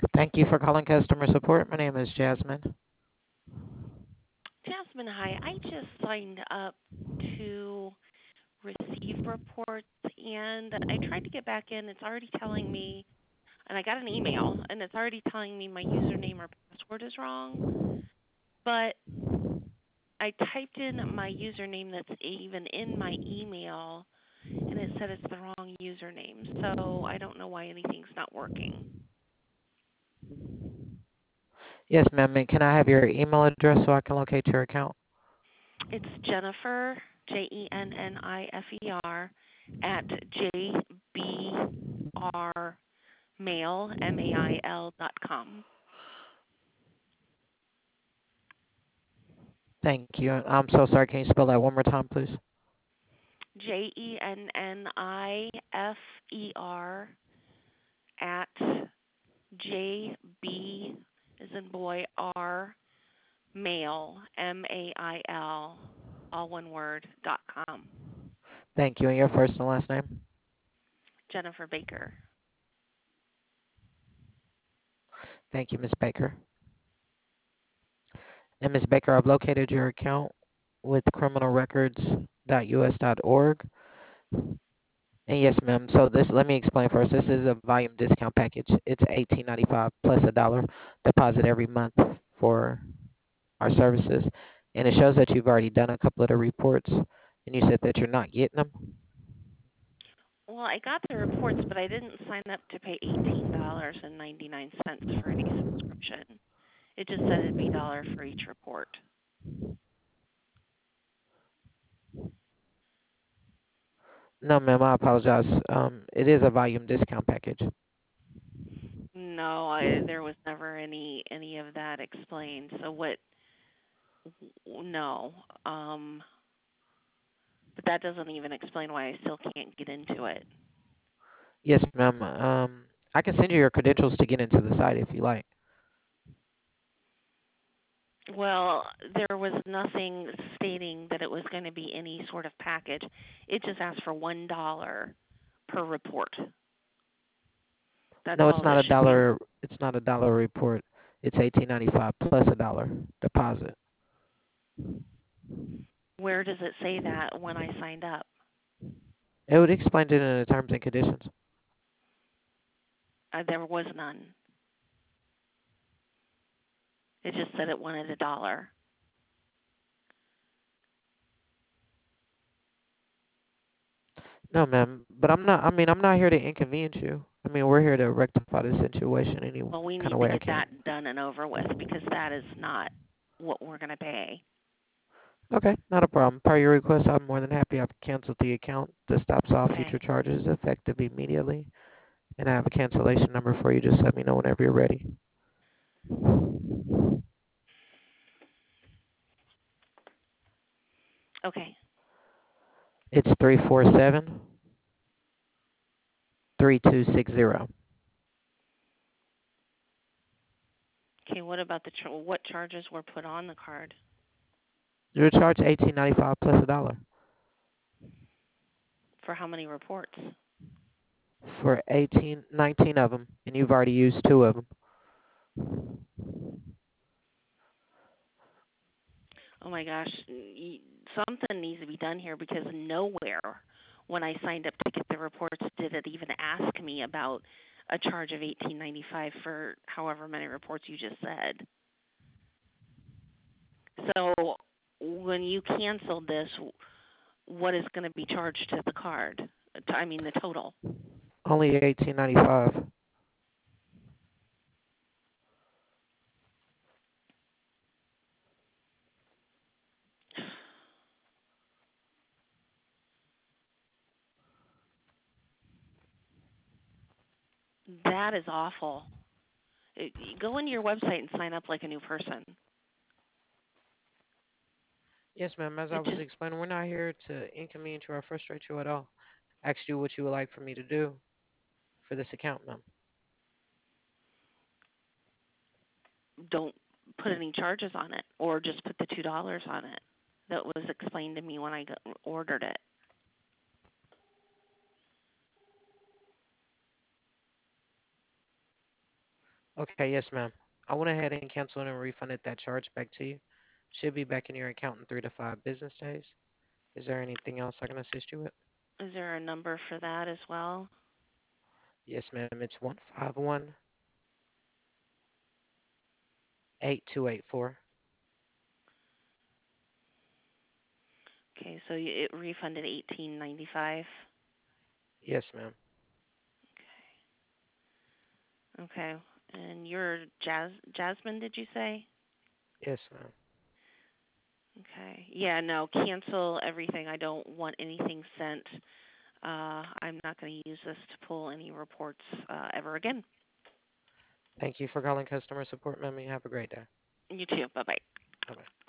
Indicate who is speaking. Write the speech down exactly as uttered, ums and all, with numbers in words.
Speaker 1: Thank you for calling customer support. My name is Jasmine.
Speaker 2: Jasmine, hi. I just signed up to receive reports and I tried to get back in. It's already telling me, and I got an email, and it's already telling me my username or password is wrong. But I typed in my username that's even in my email, and it said it's the wrong username. So I don't know why anything's not working.
Speaker 1: Yes, ma'am. And can I have your email address so I can locate your account?
Speaker 2: It's Jennifer, J E N N I F E R, at J B R mail, M A I L dot com.
Speaker 1: Thank you. I'm so sorry. Can you spell that one more time, please?
Speaker 2: J E N N I F E R at J B as in boy R mail, M A I L, all one word, dot com.
Speaker 1: Thank you. And your first and last name?
Speaker 2: Jennifer Baker.
Speaker 1: Thank you, Miss Baker. And Miss Baker, I've located your account with criminal records dot U S dot org. And yes, ma'am. So this, let me explain first. This is a volume discount package. It's eighteen ninety-five plus a dollar deposit every month for our services. And it shows that you've already done a couple of the reports, and you said that you're not getting them.
Speaker 2: Well, I got the reports, but I didn't sign up to pay eighteen dollars and ninety-nine cents for any subscription. It just said it'd be a dollar for each report.
Speaker 1: No, ma'am. I apologize. Um, it is a volume discount package.
Speaker 2: No, I, there was never any any of that explained. So what? No, um, but that doesn't even explain why I still can't get into it.
Speaker 1: Yes, ma'am. Um, I can send you your credentials to get into the site if you like.
Speaker 2: Well, there was nothing stating that it was going to be any sort of package. It just asked for one dollar per report. That's
Speaker 1: No, it's
Speaker 2: all
Speaker 1: not
Speaker 2: that
Speaker 1: a
Speaker 2: should be.
Speaker 1: dollar. It's not a dollar report. It's eighteen ninety-five plus a dollar deposit.
Speaker 2: Where does it say that when I signed up?
Speaker 1: It would explain it in the terms and conditions.
Speaker 2: Uh, there was none. It just said it wanted a dollar.
Speaker 1: No, ma'am. But I'm not. I mean, I'm not here to inconvenience you. I mean, we're here to rectify this situation any
Speaker 2: Well, we
Speaker 1: kind of
Speaker 2: need to
Speaker 1: way I
Speaker 2: get
Speaker 1: can.
Speaker 2: that done and over with because that is not what we're going to pay.
Speaker 1: Okay, not a problem. Per your request, I'm more than happy. I've canceled the account. This stops all future
Speaker 2: Okay.
Speaker 1: charges effective immediately. And I have a cancellation number for you. Just let me know whenever you're ready.
Speaker 2: Okay.
Speaker 1: It's three four seven three two six zero.
Speaker 2: Okay. What about the char- what charges were put on the card?
Speaker 1: You're charged eighteen ninety five plus a dollar
Speaker 2: For how many reports?
Speaker 1: for eighteen, nineteen of them, and you've already used two of them.
Speaker 2: Oh my gosh, y- something needs to be done here because nowhere when I signed up to get the reports did it even ask me about a charge of eighteen ninety-five for however many reports you just said. So when you canceled this, what is going to be charged to the card? I mean the total.
Speaker 1: Only eighteen ninety five.
Speaker 2: That is awful. It, go into your website and sign up like a new person.
Speaker 1: Yes, ma'am. As I
Speaker 2: It
Speaker 1: was
Speaker 2: just
Speaker 1: explaining, we're not here to inconvenience you or frustrate you at all. Ask you what you would like for me to do for this account, ma'am.
Speaker 2: don't put any charges on it, or just put the two dollars on it. That was explained to me when I got, ordered it.
Speaker 1: Okay, yes, ma'am. I went ahead and canceled and refunded that charge back to you. Should be back in your account in three to five business days. Is there anything else I can assist you with?
Speaker 2: Is there a number for that as well?
Speaker 1: Yes, ma'am. It's one five one eight two eight four.
Speaker 2: Okay, so y- it refunded eighteen ninety five.
Speaker 1: Yes, ma'am.
Speaker 2: Okay, and you're Jas Jasmine, did you say?
Speaker 1: Yes, ma'am.
Speaker 2: Okay, yeah, no, cancel everything. I don't want anything sent. Uh, I'm not going to use this to pull any reports uh, ever again.
Speaker 1: Thank you for calling customer support, ma'am. You have a great day.
Speaker 2: You too. Bye bye.
Speaker 1: Bye bye.